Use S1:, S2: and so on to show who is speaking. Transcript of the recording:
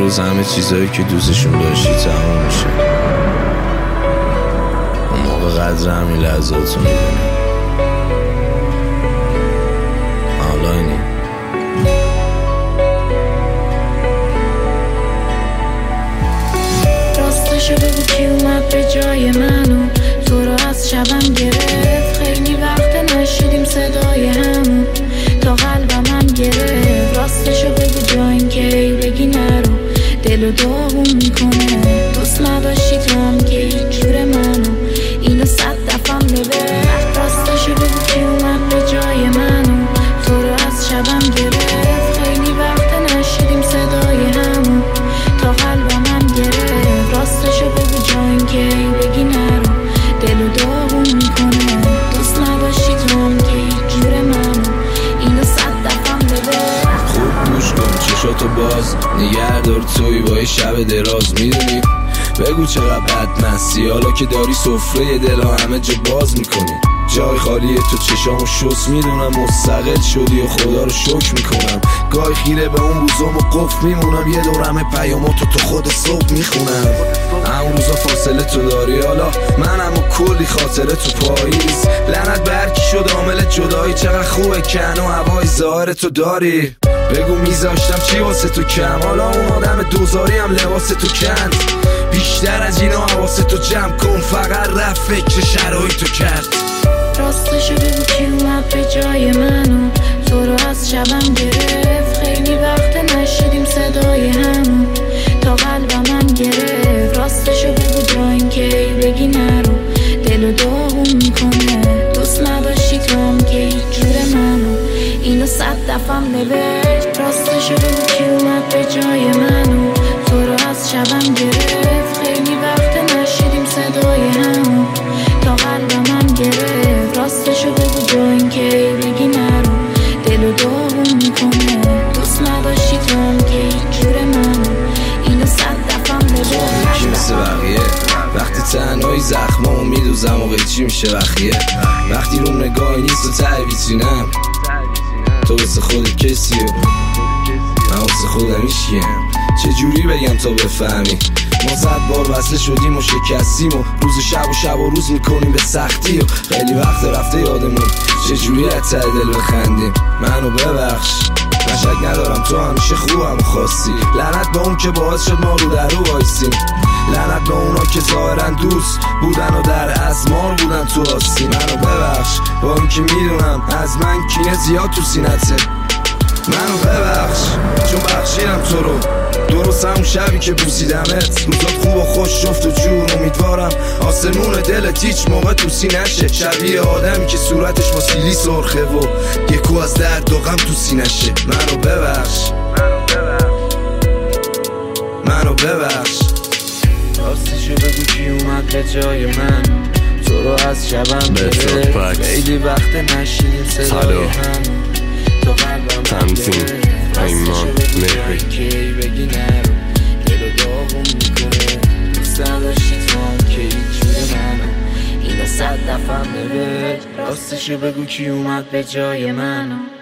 S1: روز همه چیزایی که دوستشون داشتی تموم میشه. اون موقع قدر همین لحظاتو میدونی. حالا اینی
S2: راستشو بگو کی اومد به جای منو تو رو از شبم گرفت. خیلی وقت نشیدیم صدای همون تا قلبم گرفت. راستشو بگو جا این که بگی نرو دلو داغون میکنه. دوست نداشتی تو هم که هیچ جور منو اینو 100 دفعه ببر. راستشو بگو کی اومد به جای منو تو رو از شبم گرفت. خیلی وقت نشیدیم صدای همون تا قلبم گرفت. راستشو بگو جا این که بگی نرو دلو داغون میکنه. دوست نداشتی تو هم که هیچ جور منو اینو 100 دفعه ببر.
S1: خوب گوش کن چشاتو باز نگه دار توی با شب دراز. میدونی بگو چقدر بدمستی حالا که داری سفره دلا همه جا باز میکنی. جای خالیه تو چشامو شست میدونم مستقل شدی و خدا رو شکر میکنم. گاهی خیره به اون روزام و قفل میمونم. یه دورم پیاماتو تو خود صبح میخونم. همون روزا فاصله تو داری حالا منم و کلی خاطره تو پاییز. لعنت برکی شد عامل جدایی. چقدر خوبه کن و هوای ظاهر تو داری. بگو میذاشتم چی واسه تو کم. حالا اون آدم دوزاری هم لباس تو کند. بیشتر از اینا حواس تو جمع کن. فقط رفت فکر شرایط تو کرد.
S2: راستشو بگو کی اومد به جای منو تو رو از شبم گرفت. خیلی وقت نشیدیم صدای همون تا قلبم گرفت. راستشو بگو جا این که بگی نرو دلو داغون میکنه. دوست نداشتی تو هم که هیچ جور منو اینو 100 دفعه ببر. راستشو بگو کی اومد به جای منو تو رو از شبم گرفت. خیلی وقت نشیدیم صدای همون تا قلبم گرفت. راستشو بگو جا این که بگی نرو دلو داغون میکنه. دوست نداشتی تو هم که هیچ جور منو اینو 100 دفعه ببر.
S1: یکی مثل بقیه وقتی تنهایی زخمامو میدوزم و قیچی میشه بخیه. وقتی رو نگاهی نیست و ته ویترینم تو واسه خود کسی و من واسه خودم هیچکیم. چجوری بگم تا بفهمی ما 100 بار وصله شدیم و شکستیم و روز شب و روز میکنیم به سختی. و خیلی وقت رفته یادمون چجوری از ته دل بخندیم. منو ببخش من شک ندارم تو همیشه خوبم خواستی. لعنت به اون که باعث شد ما رو در رو وایسیم. لعنت به اونا که ظاهرن دوست بودن و در ازمار بودن تو آستی. منو ببخش با این که میدونم از من کینه زیاد تو سینته. منو ببخش چون بخشیدم تو رو درست همون شبی که بوسیدمت. روزات خوب و خوش جفت و جور. امیدوارم آسمون دلت هیچ موقع تو سینشه. شبیه آدمی که صورتش با سیلی سرخه و یکو از درد و غم تو سینشه. منو ببخش منو ببخش.
S3: راستشو بگو کی اومد به جای من تو رو از شبم گرفت. خیلی وقت نشیدیم صدای هم تو قلبم
S4: تنظیم پیمان مهری
S3: کی بگی نرو دلو داغون میکنه. دوست نداشتی تو هم که هیچ جور منو اینو 100 دفعه ببر. راستشو بگو کی اومد به جای منو